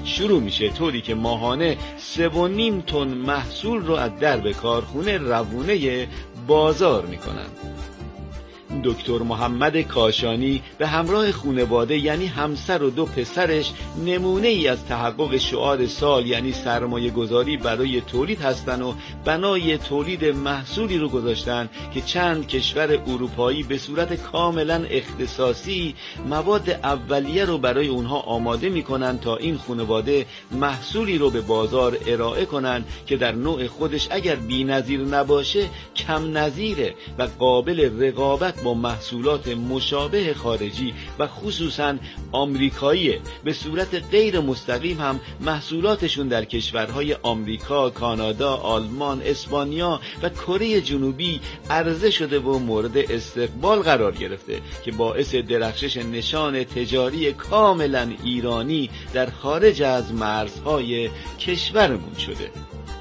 شروع میشه، طوری که ماهانه 3.5 تن محصول رو از درب کارخونه روونه بازار میکنن. دکتر محمد کاشانی به همراه خانواده یعنی همسر و 2 پسرش نمونه ای از تحقق شعار سال یعنی سرمایه گذاری برای تولید هستن و بنای تولید محصولی رو گذاشتن که چند کشور اروپایی به صورت کاملا اختصاصی مواد اولیه رو برای اونها آماده میکنن تا این خانواده محصولی رو به بازار ارائه کنن که در نوع خودش اگر بی‌نظیر نباشه کم نظیره و قابل رقابت با محصولات مشابه خارجی و خصوصا آمریکاییه. به صورت غیر مستقیم هم محصولاتشون در کشورهای آمریکا، کانادا، آلمان، اسپانیا و کره جنوبی عرضه شده و مورد استقبال قرار گرفته که باعث درخشش نشان تجاری کاملا ایرانی در خارج از مرزهای کشورمون شده.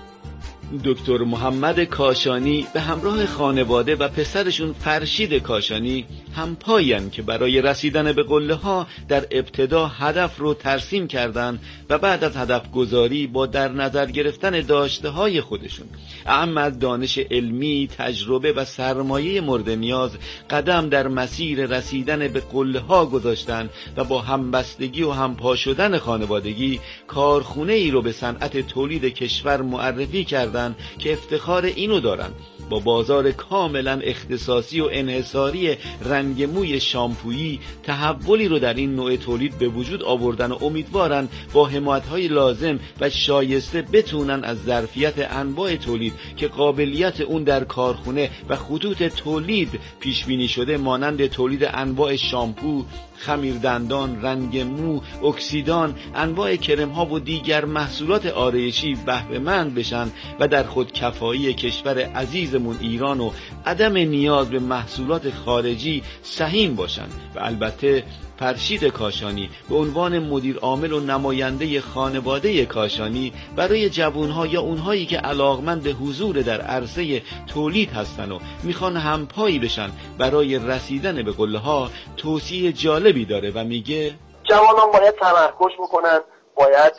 دکتر محمد کاشانی به همراه خانواده و پسرشون فرشید کاشانی همپاین که برای رسیدن به قله ها در ابتدا هدف رو ترسیم کردن و بعد از هدف گذاری با در نظر گرفتن داشته های خودشون اعم از دانش علمی، تجربه و سرمایه مورد نیاز قدم در مسیر رسیدن به قله ها گذاشتن و با همبستگی و همپا شدن خانوادگی کارخونه ای رو به صنعت تولید کشور معرفی کردن که افتخار اینو دارن با بازار کاملا اختصاصی و انحصاری رنگ موی شامپویی تحولی رو در این نوع تولید به وجود آوردن و امیدوارن با حمایت‌های لازم و شایسته بتونن از ظرفیت انواع تولید که قابلیت اون در کارخونه و خطوط تولید پیش بینی شده مانند تولید انواع شامپو، خمیردندان، رنگ مو، اکسیدان، انواع کرم ها و دیگر محصولات آرایشی بهره مند بشن و در خود کفایی کشور عزیزمون ایران و عدم نیاز به محصولات خارجی سهیم باشن. و البته فرشید کاشانی به عنوان مدیر عامل و نماینده خانواده کاشانی برای جوانها یا اونهایی که علاقمند حضور در عرصه تولید هستن و میخوان همپایی بشن برای رسیدن به قله ها توصیه جالبی داره و میگه جوانان باید تمرکز بکنن، باید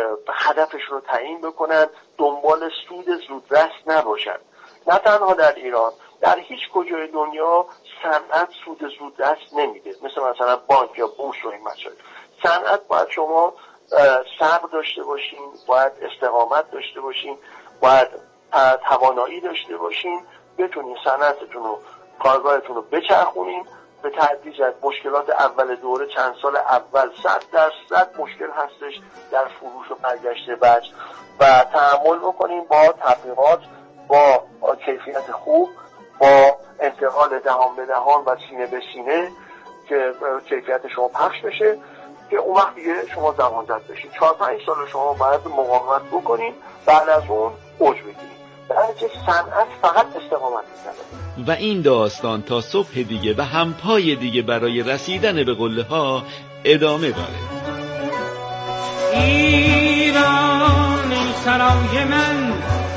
هدفشون رو تعیین بکنن، دنبال سود زودرس نباشن. نه تنها در ایران، در هیچ کجای دنیا صنعت سود زودرس نمیده، مثلا بانک یا بورس و این مسائل. صنعت باید شما صبر داشته باشین، باید استقامت داشته باشین، باید توانایی داشته باشین، بتونین صنعتتون رو، کارگاهتون رو بچرخونین. به تدریج از مشکلات اول دوره چند سال اول 100% مشکل هستش در فروش و برگشت بچ و تحمل بکنین با تبلیغات، با کیفیت خوب، با انتقال دهان به دهان و سینه به سینه که کیفیت شما پخش بشه که اون وقت دیگه شما زمانزد بشین. 4-5 سال شما باید مقاومت بکنین، بعد از اون اوج بگیرین. درجه صنعت فقط استقامت می‌کنه. و این داستان تا صبح دیگه و همپای دیگه برای رسیدن به قله ها ادامه داره. ایران سرای من،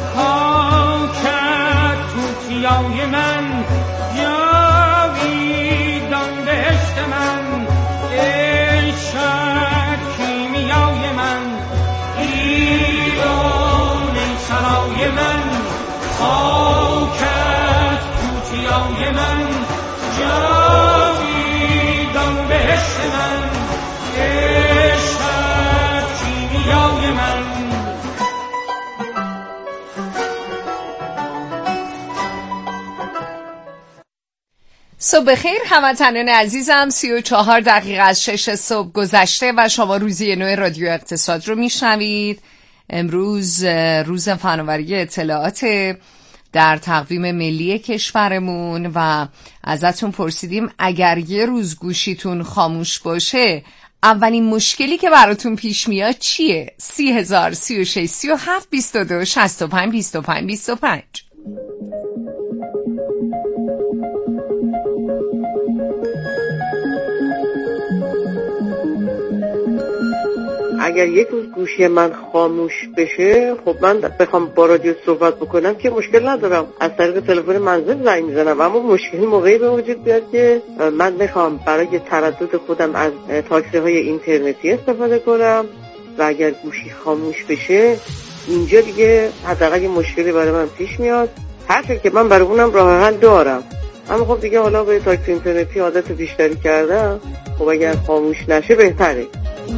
خاکت توتیای من، جاویدان بهشت من، عشقت کیمیای من. ایران سرای من، خاکت توتیای من، جاویدان بهشت من، عشقت کیمیای من. صبح بخیر هموطنان عزیزم. 34 دقیقه از 6 صبح گذشته و شما روزی نو رادیو اقتصاد رو میشنوید. امروز روز فناوری اطلاعات در تقویم ملی کشورمون و ازتون پرسیدیم اگر یه روز گوشیتون خاموش باشه اولین مشکلی که براتون پیش میاد چیه؟ 30,000 36 37 22 65 25 25. اگر یک روز گوشی من خاموش بشه، خب من بخوام با رادیو صحبت بکنم که مشکل ندارم، از طریق تلفن منزل زنگ میزنم. اما مشکلی موقعی به وجود بیاد که من بخوام برای تردد خودم از تاکسی های اینترنتی استفاده کنم و اگر گوشی خاموش بشه اینجا دیگه حداقل یه مشکلی برای من پیش میاد. هرچند که من برای اونم راه حل دارم، اما خب دیگه حالا به تاکسی اینترنتی عادت بیشتری کردم. خب اگر خاموش نشه بهتره.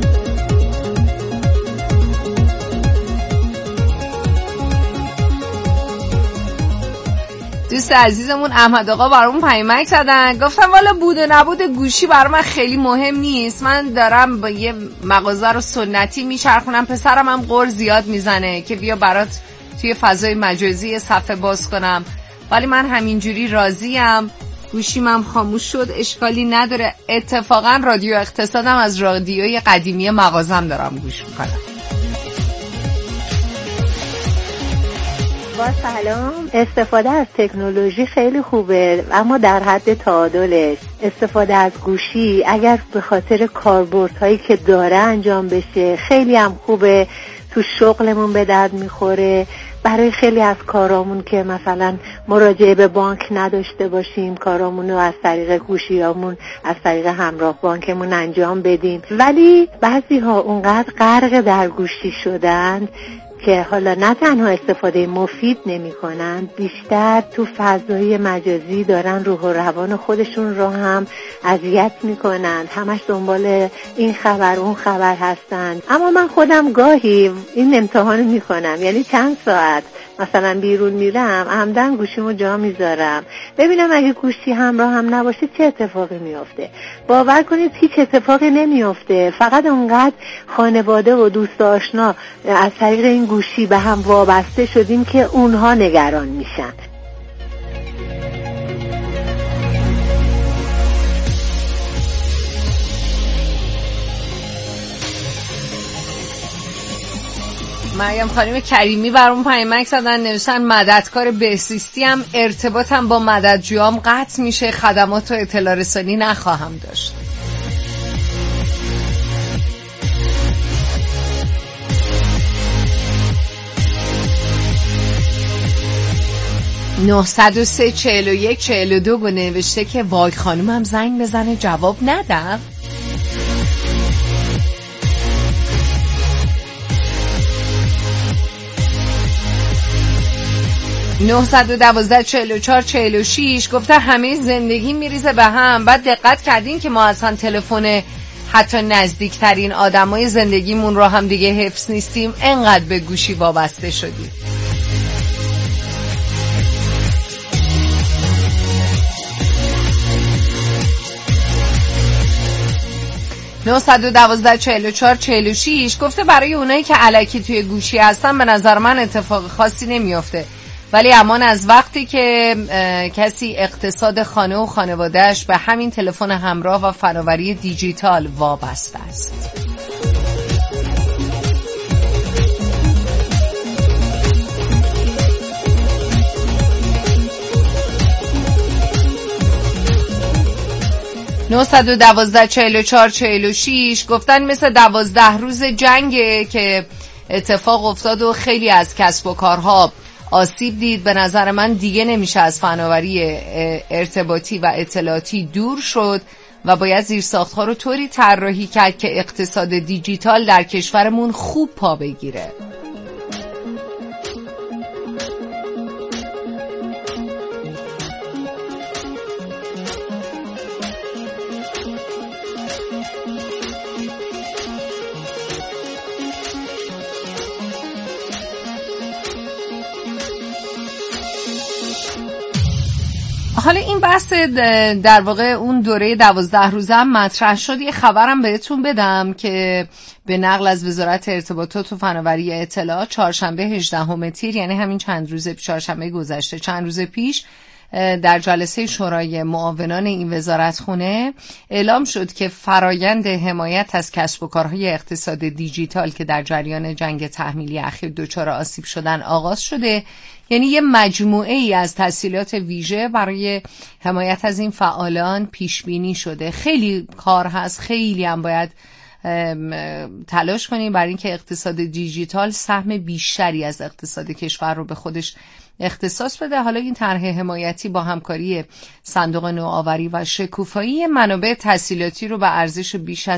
دوست عزیزمون احمد آقا برامون پیامک زدن، گفتم والا بود و نبود گوشی برای من خیلی مهم نیست، من دارم با یه مغازه رو سنتی میچرخونم، پسرم هم قرض زیاد میزنه که بیا برات توی فضای مجازی صفحه باز کنم، ولی من همینجوری راضیم، گوشیم هم خاموش شد، اشکالی نداره. اتفاقا رادیو اقتصادم از رادیوی قدیمی مغازم دارم گوش میکنم. با سلام. استفاده از تکنولوژی خیلی خوبه، اما در حد تعادلش. استفاده از گوشی اگر به خاطر کاربردهایی که داره انجام بشه خیلی هم خوبه، تو شغلمون به درد میخوره، برای خیلی از کارامون که مثلا مراجعه به بانک نداشته باشیم، کارامون رو از طریق گوشیامون، از طریق همراه بانکمون انجام بدیم. ولی بعضی ها اونقدر غرق در گوشی شدن که حالا نه تنها استفاده مفید نمی کنن، بیشتر تو فضای مجازی دارن روح و روان خودشون رو هم اذیت می کنن، همش دنبال این خبر اون خبر هستن. اما من خودم گاهی این امتحان می کنم، یعنی چند ساعت مثلا بیرون میرم عمدن گوشیمو جا میذارم ببینم اگه گوشی همراه هم نباشه چه اتفاقی میفته. باور کنید هیچ اتفاقی نمیفته، فقط اونقدر خانواده و دوست آشنا از طریق این گوشی به هم وابسته شدیم که اونها نگران میشن. مریم خانم کریمی برام پیامک زدن، نوشتن مددکار بهزیستی هم ارتباطم با مددجوام قطع میشه، خدمات و اطلاع رسانی نخواهم داشت. (903-41-42) نوشته که وای خانومم زنگ بزنه جواب ندم. (912-44-46) گفته همه زندگی میریزه به هم، بعد دقت کردین که ما اصلا تلفن حتی نزدیکترین آدمای زندگیمون رو هم دیگه حفظ نیستیم، انقدر به گوشی وابسته شدیم. (912-44-46) گفته برای اونایی که الکی توی گوشی هستن به نظر من اتفاق خاصی نمیافته، ولی امان از وقتی که کسی اقتصاد خانه و خانوادهش به همین تلفن همراه و فناوری دیجیتال وابسته است. (912-44-46) گفتن مثل 12 روز جنگه که اتفاق افتاد و خیلی از کسب و کارها آسیب دید. به نظر من دیگه نمیشه از فناوری ارتباطی و اطلاعاتی دور شد و باید زیرساخت‌ها رو طوری طراحی کرد که اقتصاد دیجیتال در کشورمون خوب پا بگیره. حالا این بحث در واقع اون دوره 12 روزه هم مطرح شد. یه خبرم بهتون بدم که به نقل از وزارت ارتباطات و فناوری اطلاعات چهارشنبه 18 تیر، یعنی همین چهارشنبه گذشته، چند روز پیش، در جلسه شورای معاونان این وزارتخونه اعلام شد که فرایند حمایت از کسب و کارهای اقتصاد دیجیتال که در جریان جنگ تحمیلی اخیر دچار آسیب شدن آغاز شده. یعنی یه مجموعه ای از تسهیلات ویژه برای حمایت از این فعالان پیش بینی شده. خیلی کار هست، خیلی هم باید تلاش کنیم برای اینکه اقتصاد دیجیتال سهم بیشتری از اقتصاد کشور رو به خودش اختصاص بده. حالا این طرح حمایتی با همکاری صندوق نوآوری و شکوفایی منابع تسهیلاتی رو به ارزش بیش از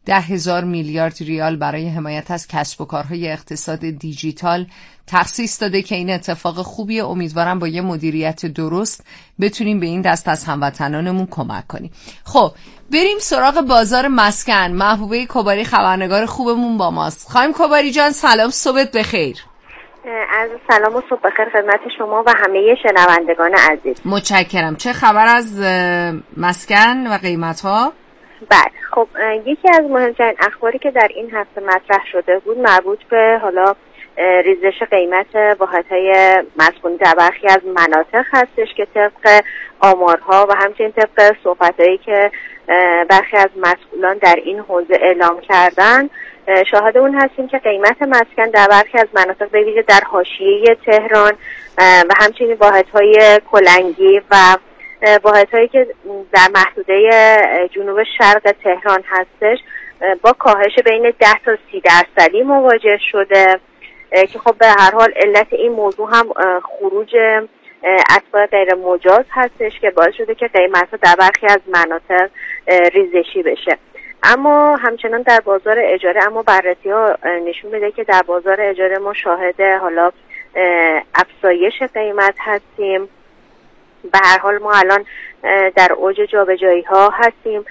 10,000 میلیارد ریال برای حمایت از کسب و کارهای اقتصاد دیجیتال تخصیص داده که این اتفاق خوبیه. امیدوارم با یه مدیریت درست بتونیم به این دست از هموطنانمون کمک کنیم. خب بریم سراغ بازار مسکن. محبوبه کباری خبرنگار خوبمون با ماست. خانم کباری جان سلام، صبحت بخیر. از سلام و صبح بخیر خدمت شما و همه شنوندگان عزیز. متشکرم. چه خبر از مسکن و قیمت‌ها؟ بله خب یکی از مهمترین اخباری که در این هفته مطرح شده بود مربوط به حالا ریزش قیمت واحدهای مسکونی در برخی از مناطق هستش که طبق آمارها و همچنین طبق صحبتایی که برخی از مسئولان در این حوزه اعلام کردن شاهد اون هستیم که قیمت مسکن در برخی از مناطق به ویژه در حاشیه تهران و همچنین واحدهای کلنگی و واحدهایی که در محدوده جنوب شرق تهران هستش با کاهش بین 10 تا 30% مواجه شده که خب به هر حال علت این موضوع هم خروج اتباع غیر مجاز هستش که باعث شده که قیمت‌ها در برخی از مناطق ریزشی بشه. اما همچنان در بازار اجاره بررسی‌ها نشون میده که در بازار اجاره ما شاهد حالا افزایش قیمت هستیم. به هر حال ما الان در اوج جابجایی‌ها هستیم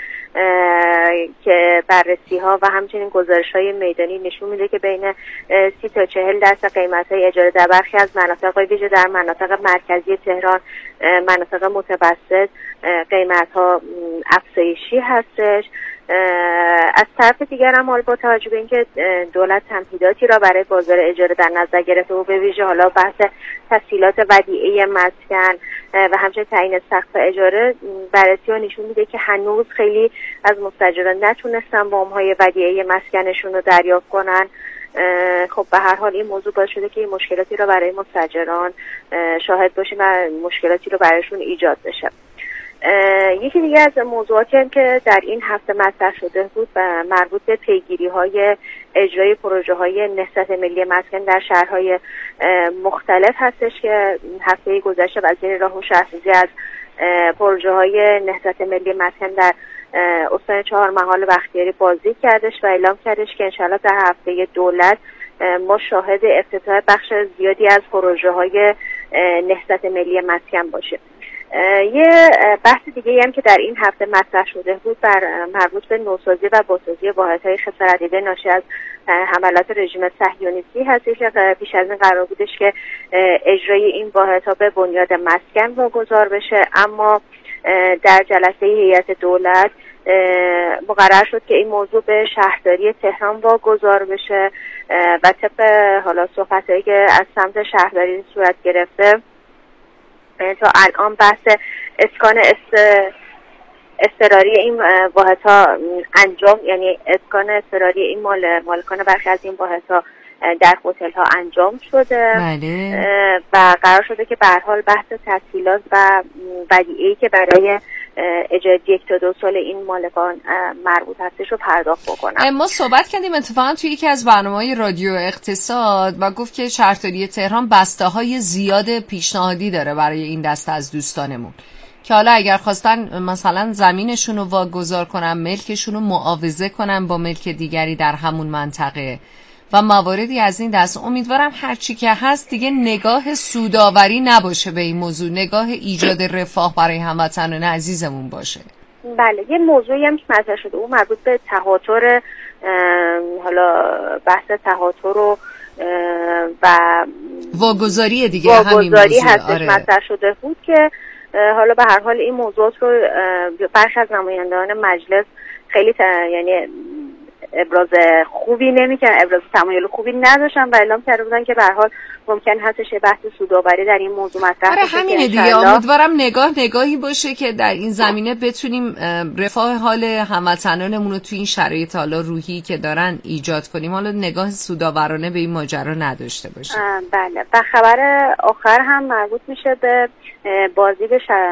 که بررسی‌ها و همچنین گزارش‌های میدانی نشون میده که بین 30 تا 40% قیمت‌های اجاره در برخی از مناطق ویژه در مناطق مرکزی تهران، مناطق متوسط قیمت‌ها افزایشی هستش. از طرف دیگر هم حالا با توجه به اینکه دولت تمهیداتی را برای بازار اجاره در نظر گرفته و به ویژه حالا بحث تسهیلات ودیعه مسکن و همچنین تعیین سقف اجاره، بررسی‌ها نشون میده که هنوز خیلی از مستاجران نتونستن وام‌های ودیعه مسکنشون رو دریافت کنن. خب به هر حال این موضوع باعث شده که این مشکلاتی رو برای مستاجران شاهد باشیم و مشکلاتی رو برایشون ایجاد بشه. یکی دیگه از موضوعاتی هم که در این هفته مطرح شده بود و مربوط به پیگیری‌های اجرای پروژه‌های نهضت ملی مسکن در شهرهای مختلف هستش که هفته گذشته وزیر راه و شهرسازی از پروژه‌های نهضت ملی مسکن در استان چهارمحال بختیاری بازدید کردش و اعلام کردش که انشالله در هفته دولت ما شاهد افتتاح بخش زیادی از پروژه‌های نهضت ملی مسکن باشیم. یه بحث دیگه هم که در این هفته مطرح شده بود مربوط به نوسازی و بازسازی واحدهای خسارت دیده ناشی از حملات رژیم صهیونیستی هستش که پیش از این قرار بودش که اجرای این واحدها به بنیاد مسکن واگذار بشه، اما در جلسه هیئت دولت مقرر شد که این موضوع به شهرداری تهران واگذار بشه و طبق حالا صحبتایی که از سمت شهرداری صورت گرفته تا الان بحث اسکان اضطراری این واحدها انجام، یعنی اسکان اضطراری این مالکان برخی از این واحدها در هتل‌ها انجام شده. بله. و قرار شده که به هر حال بحث تسهیلات و ودیعه‌ای که برای اجاره 1 تا 2 سال این مالکان مربوط هستش رو پرداخت بکنن. ما صحبت کردیم اتفاقا توی یکی از برنامه‌های رادیو اقتصاد و گفت که شهرداری تهران بسته‌های زیاد پیشنهادی داره برای این دسته از دوستانمون که حالا اگر خواستن مثلا زمینشون رو واگذار کنن، ملکشون رو معاوضه کنن با ملک دیگری در همون منطقه و مواردی از این دست. امیدوارم هرچی که هست دیگه نگاه سودآوری نباشه به این موضوع، نگاه ایجاد رفاه برای هموطنان عزیزمون باشه. بله، یه موضوعی هم که مطرح شده اون مربوط به تهاتر، حالا بحث تهاتر و واگذاری دیگه، همین موضوع هستش مطرح شده بود که حالا به هر حال این موضوعات رو برخی از نمایندگان مجلس خیلی یعنی ابراز خوبی نمی‌کردن، ابراز تمایل خوبی نداشتن و اعلام کرده بودن که به هر حال ممکن هستش بحث سودآوری در این موضوع مطرح بشه. همینه دیگه، امیدوارم نگاهی باشه که در این زمینه بتونیم رفاه حال هموطنانمون رو توی این شرایط حالا روحی که دارن ایجاد کنیم، حالا نگاه سودآورانه به این ماجرا نداشته باشه. بله. و خبر آخر هم مربوط میشه به بازدید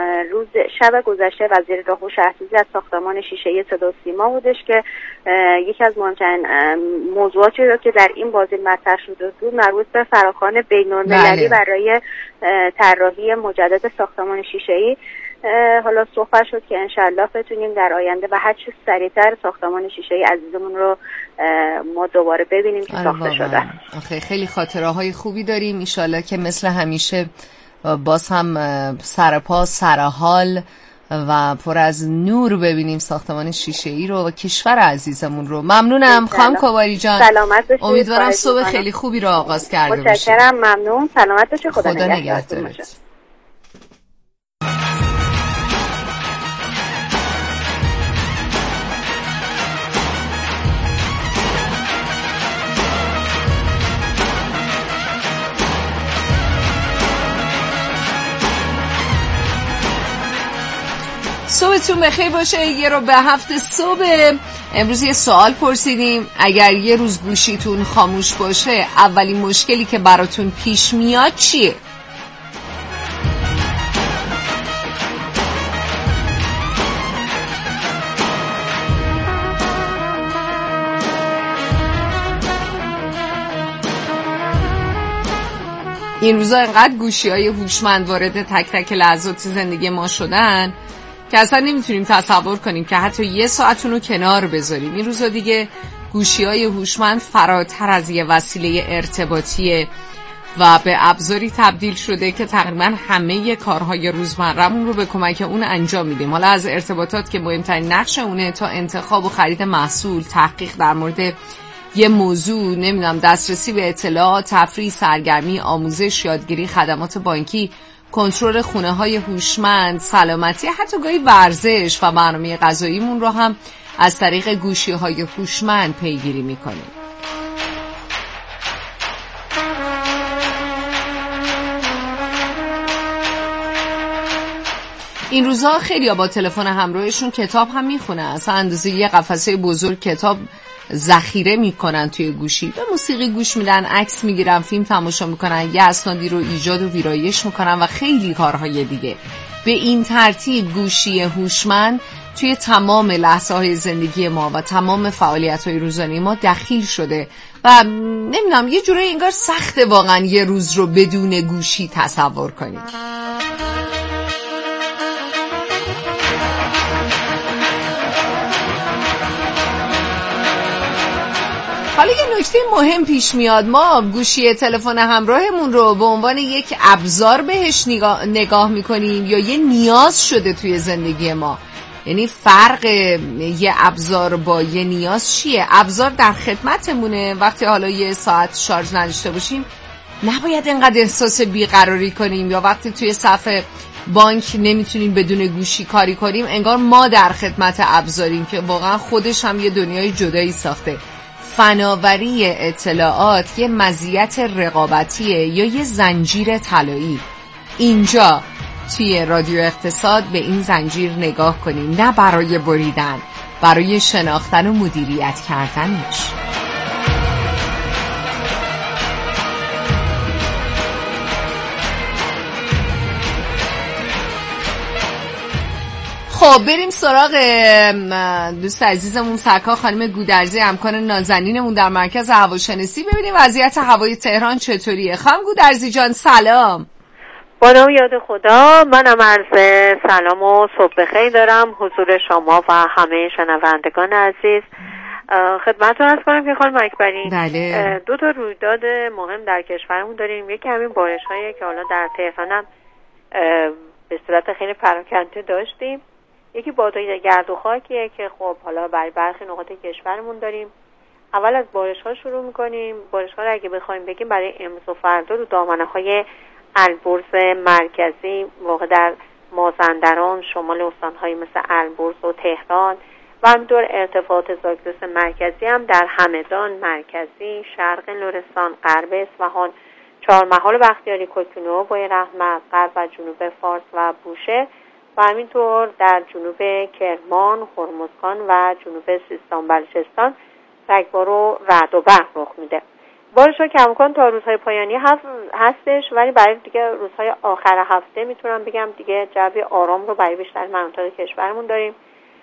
شب گذشته وزیر راه و شهرسازی از ساختمان شیشه‌ای صدا و سیما بودش که یکی از مهمترین موضوعاتی رو که در این بازدید مطرح شده بود مربوط به فراخوان بین‌المللی برای طراحی مجدد ساختمان شیشه‌ای حالا صحبت شد که انشالله بتونیم در آینده و هر چه سریعتر ساختمان شیشه‌ای عزیزمون رو ما دوباره ببینیم که ساخته شده. خیلی خاطره های خوبی داریم. انشالله که مثل همیشه باز هم سرپا سرحال و پر از نور ببینیم ساختمان شیشه‌ای رو و کشور عزیزمون رو. ممنونم خانم کاباری جان. سلامت باشید. امیدوارم صبح خیلی خوبی رو آغاز کرده باشید. متشکرم، ممنون. سلامت باشید. خدا نگهدارت. صبحتون بخیر باشه. 6:07 صبح. امروز یه سوال پرسیدیم، اگر یه روز گوشیتون خاموش باشه اولین مشکلی که براتون پیش میاد چیه؟ این روزا انقدر گوشی‌های هوشمند وارد تک تک لحظات زندگی ما شدن که اصلا نمیتونیم تصور کنیم که حتی یه ساعتون رو کنار بذاریم. این روزا دیگه گوشی‌های هوشمند فراتر از یه وسیله ارتباطیه و به ابزاری تبدیل شده که تقریبا همه کارهای روزمره‌مون رو به کمک اون انجام میدیم. حالا از ارتباطات که مهمترین نقش اونه تا انتخاب و خرید محصول، تحقیق در مورد یه موضوع، نمیدونم دسترسی به اطلاعات، تفریح، سرگرمی، آموزش، یادگیری، خدمات بانکی، کنترل خونه‌های هوشمند، سلامتی، حتی گاهی ورزش و برنامه غذاییمون رو هم از طریق گوشی‌های هوشمند پیگیری می‌کنیم. این روزها خیلی با تلفن همراهشون کتاب هم میخونه، اصلا اندازه یه قفسه بزرگ کتاب ذخیره میکنن توی گوشی، به موسیقی گوش میدن، عکس میگیرن، فیلم تماشا میکنن، یه اسنادی رو ایجاد و ویرایش میکنن و خیلی کارهای دیگه. به این ترتیب گوشی هوشمند توی تمام لحظه‌های زندگی ما و تمام فعالیت‌های روزانه ما دخیل شده و نمیدونم یه جوری انگار سخته واقعا یه روز رو بدون گوشی تصور کنیم. حالا یه نکته مهم پیش میاد، ما گوشی تلفن همراهمون رو به عنوان یک ابزار بهش نگاه میکنیم یا یه نیاز شده توی زندگی ما. یعنی فرق یه ابزار با یه نیاز چیه؟ ابزار در خدمتمونه، وقتی حالا یه ساعت شارژ نداشته باشیم نباید اینقدر احساس بیقراری کنیم، یا وقتی توی صف بانک نمیتونیم بدون گوشی کاری کنیم انگار ما در خدمت ابزاریم که واقعا خودش هم یه دنیای جدایی ساخته. فناوری اطلاعات یه مزیت رقابتیه یا یه زنجیر طلایی. اینجا توی رادیو اقتصاد به این زنجیر نگاه کنیم، نه برای بریدن، برای شناختن و مدیریت کردنش. خب بریم سراغ دوست عزیزمون سرکار خانم گودرزی، همکار نازنینمون در مرکز هواشناسی، ببینیم وضعیت هوای تهران چطوریه. خانم گودرزی جان سلام. با نام یاد خدا، منم عرض سلام و صبح بخیر دارم حضور شما و همه شنوندگان عزیز. خدمتتون عرض کنم که خانم اکبری، بله. 2 تا رویداد مهم در کشورمون داریم. یکی همین بارش‌هایی که حالا در تهرانم به صورت خیلی پراکنده داشتیم. یکی بادهای گرد و خاکیه که خب حالا برای برخی نقاط کشورمون داریم. اول از بارش‌ها شروع می‌کنیم. بارش‌ها رو اگه بخوایم بگیم برای امروز و فردا رو دامنه‌های البرز مرکزی واقع در مازندران، شمال استان‌های مثل البرز و تهران و همینطور ارتفاعات زاگرس مرکزی هم در همدان مرکزی، شرق لرستان، غرب اصفهان، چهارمحال بختیاری، کوکنو، بوی رحمت، غرب و جنوب فارس و بوشهر و همینطور در جنوب کرمان، هرمزگان و جنوب سیستان بلوچستان رگبار و رعد و برق رخ میده. بارش‌ها کماکان تا روزهای پایانی هستش، ولی برای دیگه روزهای آخر هفته میتونم بگم دیگه جو آرام رو برای بیشتر مناطق کشورمون داریم.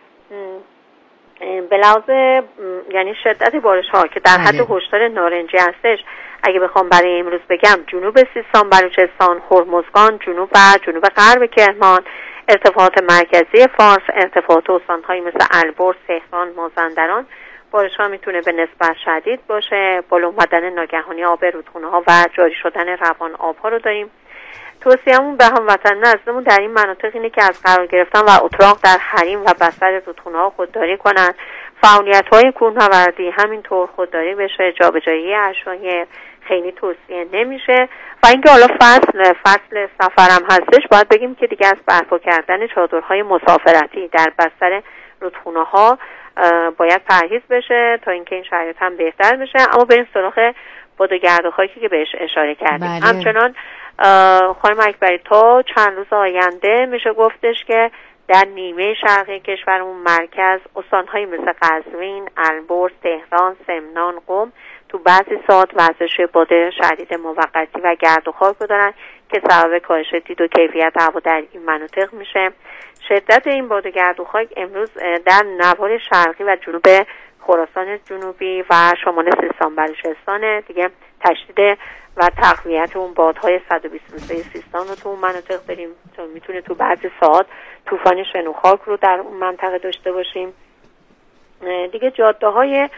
به لحاظ یعنی شدت بارش‌ها که در حد هشدار نارنجی هستش، اگه بخوام برای امروز بگم جنوب سیستان بلوچستان، هرمزگان، جنوب و جنوب غرب کرمان، ارتفاعات مرکزی فارس، ارتفاعات استان‌هایی مثل البرز، تهران، مازندران بارش‌ها میتونه به نسبت شدید باشه. بالا اومدن ناگهانی آب رودخونه‌ها و جاری شدن روان آب‌ها رو داریم. توصیه‌مون به هموطنان عزیزمون در این مناطق اینه که از قرار گرفتن و اتراق در حریم و بستر رودخونه‌ها خودداری کنن. فعالیت‌های کوهنوردی همینطور خودداری بشه. جابجایی اشیاء خیلی توصیه نمیشه. و اینکه حالا فصل سفرم هستش، باید بگیم که دیگه از برپا کردن چادرهای مسافرتی در بستر رودخونه‌ها باید پرهیز بشه تا اینکه این شرایط هم بهتر بشه. اما بریم سراغ باد و گرد و خاکی که بهش اشاره کردیم. همچنان خانم اکبری تا چند روز آینده میشه گفتش که در نیمه شرقی کشورمون مرکز استان‌های مثل قزوین، البرز، تهران، سمنان، قم تو بعضی ساعات وزش باد شدید موقتی و گرد و خاک رو دارن که سبب کاهش دید و کیفیت هوا در این مناطق میشه. شدت این باد و گرد و خاک امروز در نواحی شرقی و جنوب خراسان جنوبی و شمال سیستان بلوچستان دیگه تشدید و تقویت اون بادهای 123 سیستان رو تو اون مناطق داریم. میتونه تو بعضی ساعات طوفان شن و خاک رو در اون منطقه داشته باشیم. دیگه جاده‌های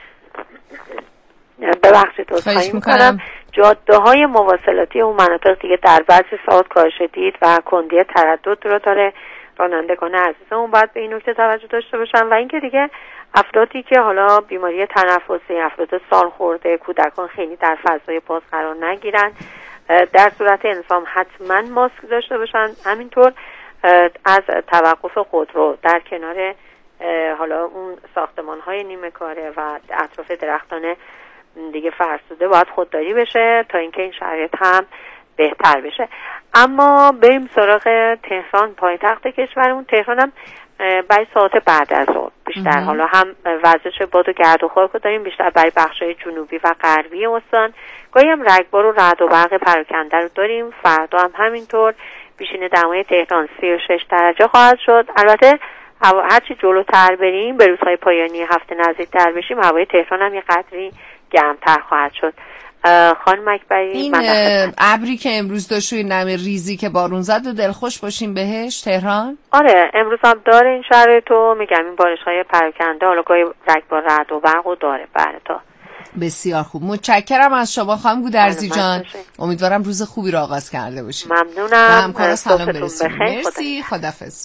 جاده‌های مواصلاتی اون مناطق دیگه در بعضی ساعات کاهش دید و کندی تردد رو داره. رانندگان عزیزمون باید به این نکته توجه داشته باشن. و اینکه دیگه افرادی که حالا بیماری تنفسی، افراد سالخورده، کودکان خیلی در فضای باز قرار نگیرن. در صورت الزام حتما ماسک داشته باشن. همینطور از توقف خودرو در کنار حالا اون ساختمان‌های نیمه کاره و اطراف درختان دیگه فرسوده باید خودداری بشه تا اینکه این شرایط هم بهتر بشه. اما بریم سراغ تهران، پایتخت کشورمون. تهران هم برای ساعت بعد از ظهر بیشتر حالا هم وزش باد و گرد و خاک رو داریم بیشتر برای بخش‌های جنوبی و غربی استان. گاهی هم رگبار و رعد و برق پراکنده رو داریم. فردا هم همینطور. بیشین دمای تهران 36 درجه خواهد شد. البته هرچی جلوتر بریم به روزهای پایانی هفته نزدیک‌تر بشیم هوای تهران هم یه قدری گرم‌تر خواهد شد. خانم اکبری، این ابری که امروز داشت روی نم ریزی که بارون زد و دلخوش باشیم بهش تهران؟ آره امروز هم داره این شرایطو. میگم این بارش‌های پراکنده حالا گاهی رگبار رعد و برق داره. بله تا بسیار خوب. متشکرم از شما خانم گودرزی جان. امیدوارم روز خوبی رو آغاز کرده باشیم. ممنونم. همکارا سلام برسونیم. مرسی. خداحافظ.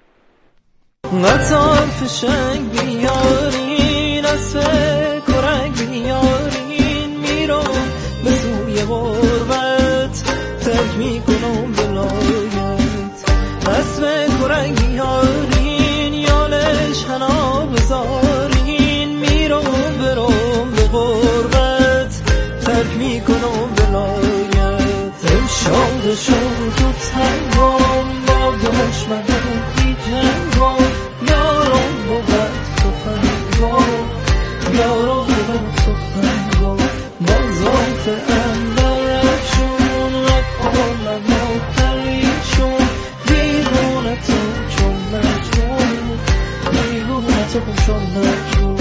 قطار فشنگ بیارین از کرنگ بیارین میرم به سوی غربت ترک میکنم بلایت اسم کرنگ بیارین یالش حنا بزارین میرم برم به غربت ترک میکنم بلایت شاد شد تو تنگام با دشمنم بی جنگام یارم بود سخنگام یارم بود سخنگام با ذات اندرشون نکنم نوتریشون دیوونه تو چون مجنون دیوونه تو چون مجنون.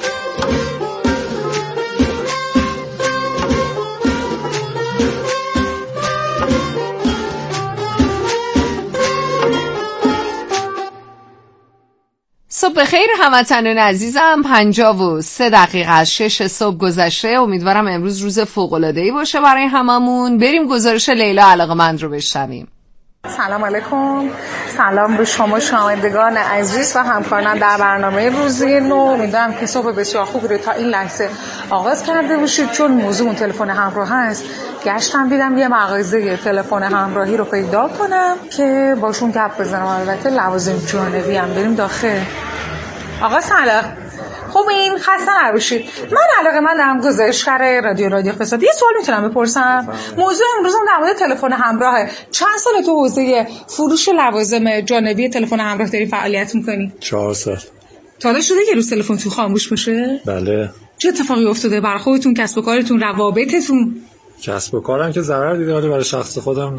صبح بخیر هموطنان عزیزم. 53 دقیقه از 6 صبح گذشته. امیدوارم امروز روز فوق‌العاده‌ای باشه برای هممون. بریم گزارش لیلا علاقه‌مند رو بشنویم. سلام علیکم. سلام به شما شنوندگان عزیز و همکاران در برنامه روزی نو. امیدوارم که صبح بسیار خوبی رو تا این لحظه آغاز کرده باشید. چون موضوع تلفن همراه هست گشتم دیدم یه مغازه تلفن همراهی رو پیدا کنم که باشون گپ بزنم. البته لوازم جانبی هم. بریم داخل. آقا سلام. خوبین؟ خسته نباشید. من علاقه‌مندم گزارشگر رادیو اقتصاد. یه سوال میتونم بپرسم؟ موضوع امروزم در مورد تلفن همراهه. چند سال تو حوزه فروش لوازم جانبی تلفن همراه داری فعالیت می‌کنی؟ 4 سال. تا حالا شده که روز تلفن تو خاموش باشه؟ بله. چه اتفاقی افتاده برای خودتون، کسب و کارتون، روابطتون؟ کسب و کارم که ضرر دیده، ولی برای شخص خودم نه.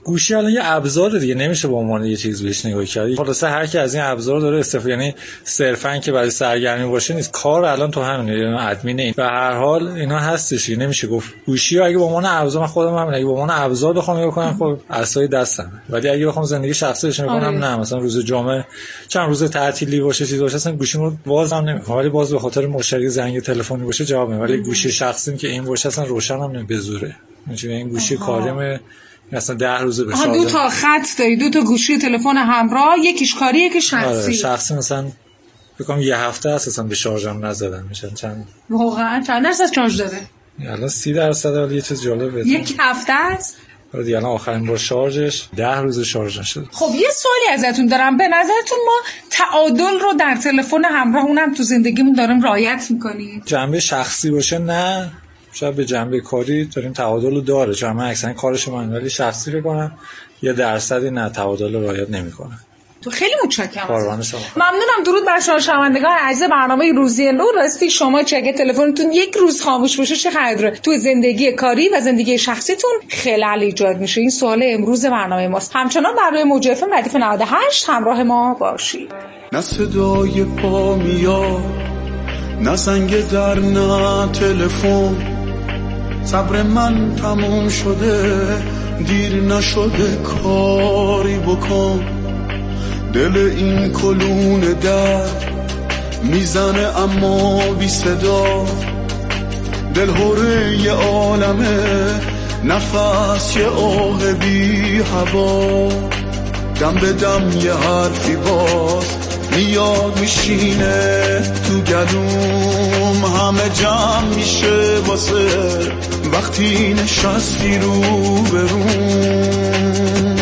گوشی الان یه ابزار دیگه، نمیشه به عنوان یه چیز بهش نگاه کرد. خلاصه هر کی از این ابزار داره استفاده، یعنی صرفاً که برای سرگرمی باشه نیست، کار الان تو همینه، یعنی ادمین این به هر حال اینا هستش، نمیشه گفت گوشی اگه به عنوان ابزار، من خودم هم اگه به عنوان ابزار بخوام نگاه کنم خب عصای دستم، ولی اگه بخوام زندگی شخصیش نگاه کنم نه، مثلا روز جمعه چند روز تعطیلی باشه چیز باشه اصلا گوشیمو بازم نمیکنم، ولی باز به خاطر مشتری زنگ تلفنی باشه جواب میدم، ولی گوشی شخصیم که این باشه اصلا روشنم نمیذاره، میشه این گوشی کاریم مثلا 10 روزه بشه. دو تا خط داری، دو تا گوشی تلفن همراه، یکیش کاری یکیش شخصی. آره شخصی مثلا بگم یه هفته اساسا به شارژم نزدم میشن چند واقعا چند درصد شارژ داره؟ الان 30%. ولی یه چیز جالبه یک هفته است. آره دیگه الان آخرین بار شارژش 10 روز شارژ نشد. خب یه سوالی ازتون دارم، به نظرتون ما تعادل رو در تلفن همراه اونم تو زندگیمون داریم رعایت میکنیم؟ جنبه شخصی باشه نه، شاید به جنبه کاری داریم تعادل رو داره، چون من اکثرا کارش من، ولی شخصی رو کنم یه درصدی نه تعادل رو رعایت نمیکنه. تو خیلی متشکرم. قربان شما. ممنونم. درود بر شما شنوندگان عزیز برنامه روزی نو. راستی شما چه اگه تلفنتون یک روز خاموش بشه چه خبره؟ تو زندگی کاری و زندگی شخصیتون خلل ایجاد میشه؟ این سوال امروز برنامه ماست. همچنان برای موج اف ام ردیف 98 همراه ما باشید. نه صدای پا میاد، نه زنگ در، نه تلفن، صبر من تموم شده، دیر نشده کاری بکن، دل این کلون در میزنه اما بی صدا، دل هره یه عالمه، نفس یه آه بی هوا، دم به دم یه حرفی باز میاد میشینه تو گلوم، همه جمع میشه واسه وقتی نشستی رو بروم،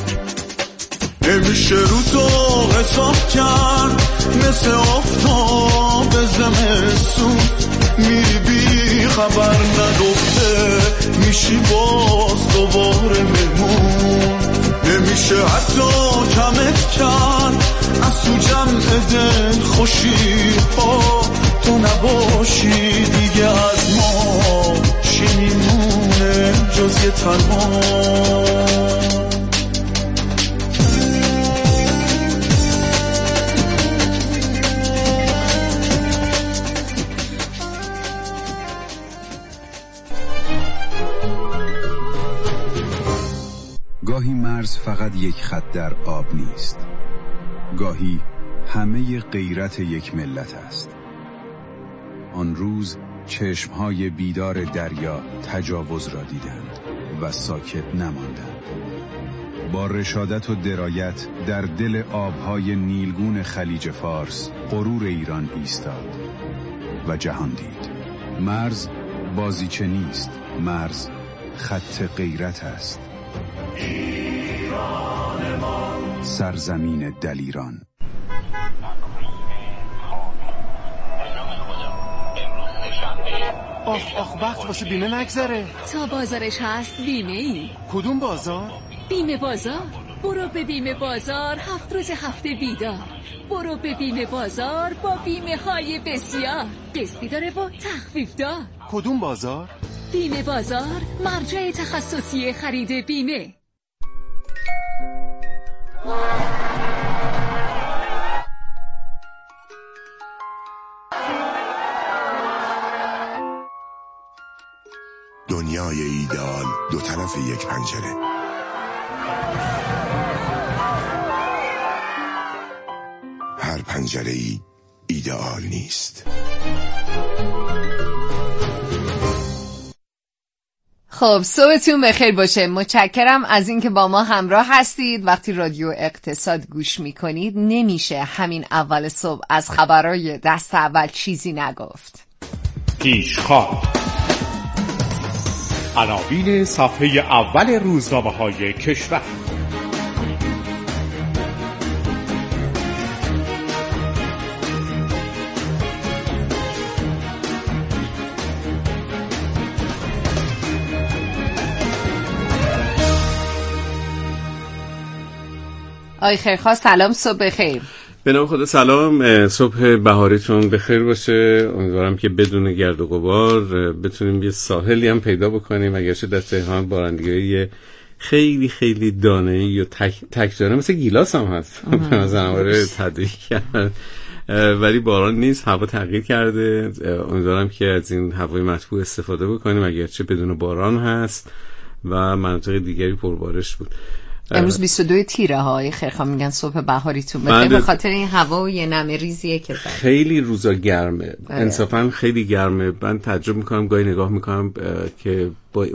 نمیشه رو تو حساب کرد، مثل آفتاب زمستون میری بی خبر نگفته، میشی باز دوباره مهمون، نمیشه حتی کمت کرد از تو جمع دل خوشی ها، تو نباشی دیگه از ما چی میمونه جز یه تنها. گاهی مرز فقط یک خط در آب نیست، گاهی همه غیرت یک ملت است. آن روز چشمهای بیدار دریا تجاوز را دیدند و ساکت نماندند. با رشادت و درایت در دل آبهای نیلگون خلیج فارس غرور ایران ایستاد و جهان دید. مرز بازیچه نیست، مرز خط غیرت است. ایران ما، سرزمین دلیران. آخ وقت واسه بیمه نگذره. تا بازارش هست بیمه ای. کدوم بازار؟ بیمه بازار. برو به بیمه بازار، 7 روز هفته بیدار. برو به بیمه بازار با بیمه های بسیار، قسطی داره با تخفیف دار. کدوم بازار؟ بیمه بازار، مرجع تخصصی خرید بیمه. دنیای ایدئال دو طرف یک پنجره. هر پنجره‌ای ایدئال نیست. خب صبحتون بخیر باشه. متشکرم از اینکه با ما همراه هستید. وقتی رادیو اقتصاد گوش میکنید نمیشه همین اول صبح از خبرای دست اول چیزی نگفت. پیشخوان عناوین صفحه اول روزنامه‌های کشور. آقای خیرخواه سلام، صبح بخیر. به نام خدا سلام، صبح بهاریتون بخیر باشه. امیدوارم که بدون گرد و غبار بتونیم یه ساحلی هم پیدا بکنیم، اگرچه در تهران بارندگی خیلی خیلی دانه‌ای یا تک دانه مثل گیلاس هم هست به نظرم برای تدریج کرد، ولی باران نیست، هوا تغییر کرده. امیدوارم که از این هوای مطبوع استفاده بکنیم اگرچه بدون باران هست و مناطق دیگری پربارش بود. امروز 22 تیره های خیرخواه میگن صبح بهاریتون بخیر به خاطر این هوا و یه نمه ریزیه که خیلی روزا گرمه، انصافا خیلی گرمه. من تعجب میکنم، گاهی نگاه میکنم که با